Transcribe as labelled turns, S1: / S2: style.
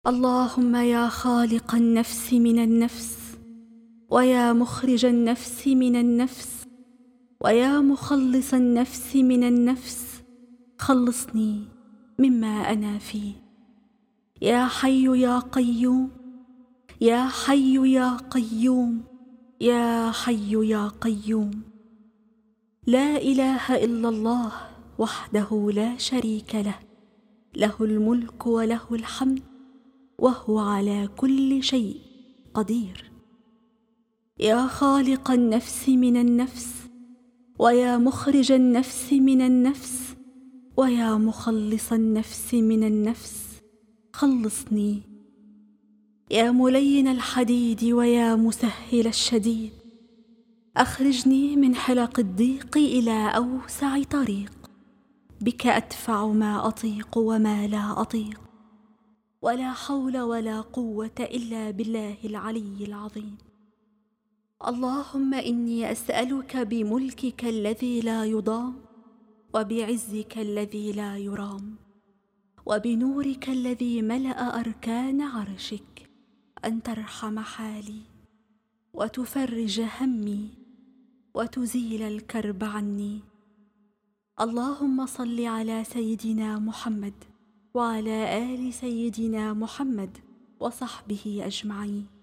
S1: اللهم يا خالق النفس من النفس، ويا مخرج النفس من النفس، ويا مخلص النفس من النفس، خلصني مما أنا فيه. يا حي يا قيوم، يا حي يا قيوم، يا حي يا قيوم. لا إله إلا الله وحده لا شريك له، له الملك وله الحمد وهو على كل شيء قدير. يا خالق النفس من النفس، ويا مخرج النفس من النفس، ويا مخلص النفس من النفس، خلصني. يا ملين الحديد ويا مسهل الشديد، أخرجني من حلق الضيق إلى أوسع طريق. بك أدفع ما أطيق وما لا أطيق، ولا حول ولا قوة إلا بالله العلي العظيم. اللهم إني أسألك بملكك الذي لا يضام، وبعزك الذي لا يرام، وبنورك الذي ملأ أركان عرشك، أن ترحم حالي وتفرج همي وتزيل الكرب عني. اللهم صل على سيدنا محمد وعلى آل سيدنا محمد وصحبه أجمعين.